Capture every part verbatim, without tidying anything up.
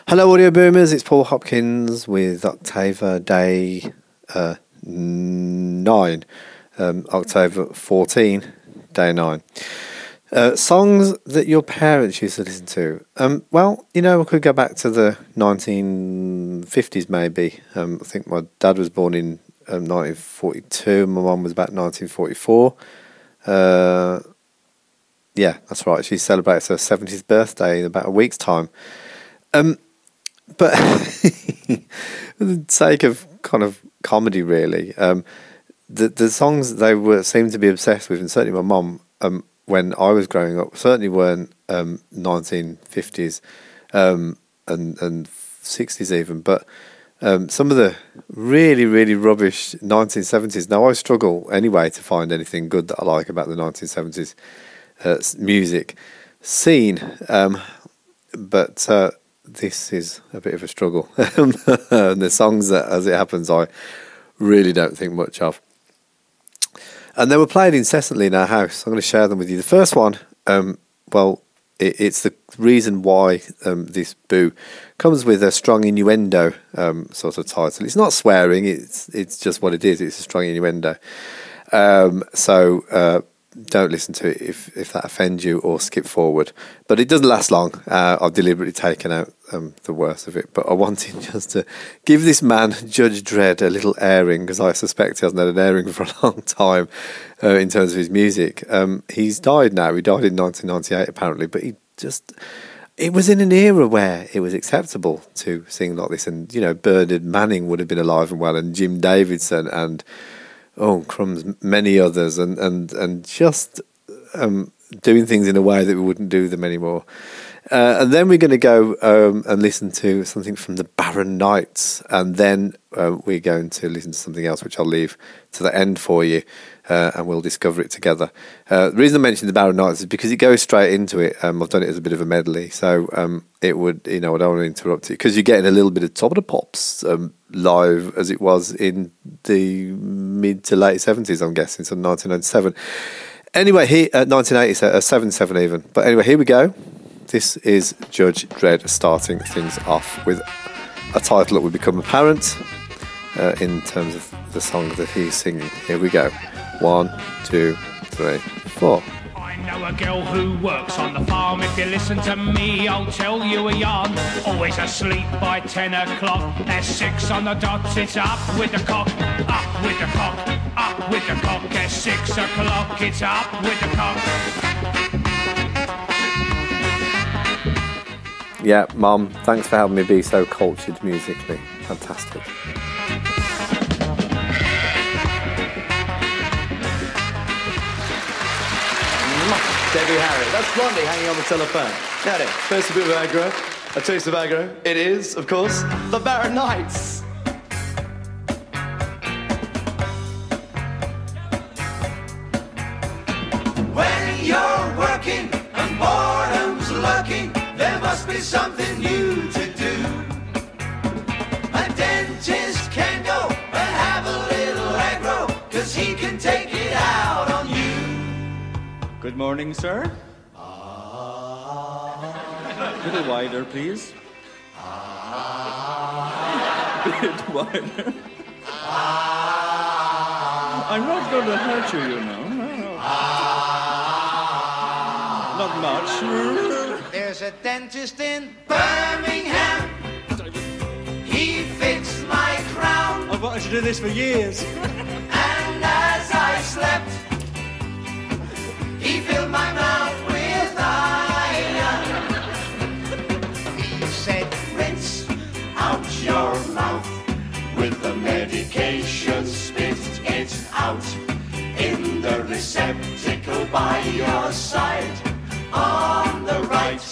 Hello, Audio Boomers. It's Paul Hopkins with Octava Day uh, nine, um, Octava fourteen, Day nine. Uh, songs that your parents used to listen to. Um, well, you know, I could go back to the nineteen fifties maybe. Um, I think my dad was born in um, nineteen forty-two. My mum was about nineteen forty-four. Uh, yeah, that's right. She celebrates her seventieth birthday in about a week's time. Um, but for the sake of kind of comedy, really, um, the the songs they were seemed to be obsessed with, and certainly my mum, um, when I was growing up, certainly weren't um, nineteen fifties um, and and sixties even, but um, some of the really really rubbish nineteen seventies. Now I struggle anyway to find anything good that I like about the nineteen seventies uh, music scene, um, but. Uh, This is a bit of a struggle. And the songs that, as it happens, I really don't think much of. And they were played incessantly in our house. I'm going to share them with you. The first one, um, well, it, it's the reason why um, this boo comes with a strong innuendo um, sort of title. It's not swearing. It's it's just what it is. It's a strong innuendo. Um, so... Uh, Don't listen to it if, if that offends you, or skip forward. But it doesn't last long. Uh, I've deliberately taken out um, the worst of it. But I wanted just to give this man, Judge Dredd, a little airing, because I suspect he hasn't had an airing for a long time uh, in terms of his music. Um, he's died now. He died in nineteen ninety-eight, apparently. But he just... It was in an era where it was acceptable to sing like this. And, you know, Bernard Manning would have been alive and well, and Jim Davidson, and... oh, crumbs, many others, and, and, and just um, doing things in a way that we wouldn't do them anymore. Uh, and then we're going to go um, and listen to something from the Barron Knights, and then uh, we're going to listen to something else, which I'll leave to the end for you, uh, and we'll discover it together. Uh, the reason I mentioned the Barron Knights is because it goes straight into it. Um, I've done it as a bit of a medley, so um, it would, you know, I don't want to interrupt it, because you're getting a little bit of Top of the Pops um, live, as it was in the mid to late seventies, I'm guessing, so nineteen ninety-seven. Anyway, he uh, nineteen eighty, uh, seventy-seven even. But anyway, here we go. This is Judge Dredd starting things off with a title that would become apparent uh, in terms of the song that he's singing. Here we go. One, two, three, four. I know a girl who works on the farm. If you listen to me, I'll tell you a yarn. Always asleep by ten o'clock. At six on the dot, it's up with the cock. Up with the cock. Up with the cock. At six o'clock, it's up with the cock. Yeah, Mum, thanks for helping me be so cultured musically. Fantastic. Debbie Harry. That's Blondie hanging on the telephone. Now then, first a bit of aggro, a taste of aggro. It is, of course, the Barron Knights. When you're working and boredom's lurking, there must be something new to do. A dentist can go and have a little aggro, 'cause he can take it out on you. Good morning, sir. A little wider, please. A bit wider. I'm not going to hurt you, you know. No, no. Not much. There's a dentist in Birmingham. He fixed my crown. I've wanted to do this for years. And as I slept, he filled my mouth with iron. He said, rinse out your mouth with the medication, spit it out in the receptacle by your side on the right.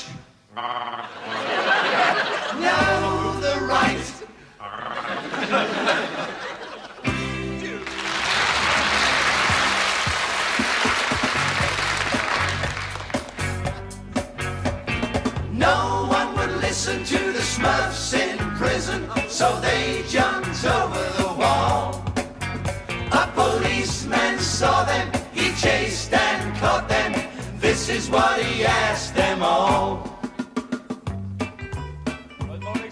No, the right. No one would listen to the Smurfs in prison, so they jumped over the wall. A policeman saw them, he chased and caught them. This is what he asked them all. Good morning,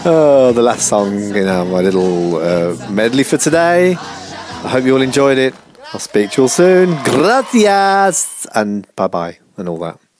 Oh, the last song in uh, my little uh, medley for today. I hope you all enjoyed it. I'll speak to you all soon. Gracias and bye bye and all that.